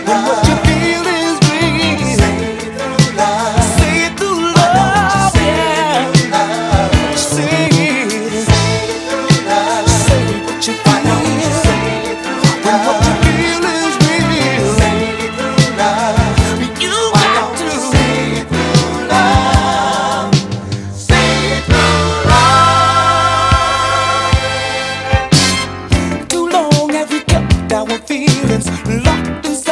When what you feel is real, say it through love. Say it through love, yeah. Say it. Say what you feel. When what you feel is real, say it through love. You got to say it through love. Say it through love. Too long have we kept our feelings locked inside.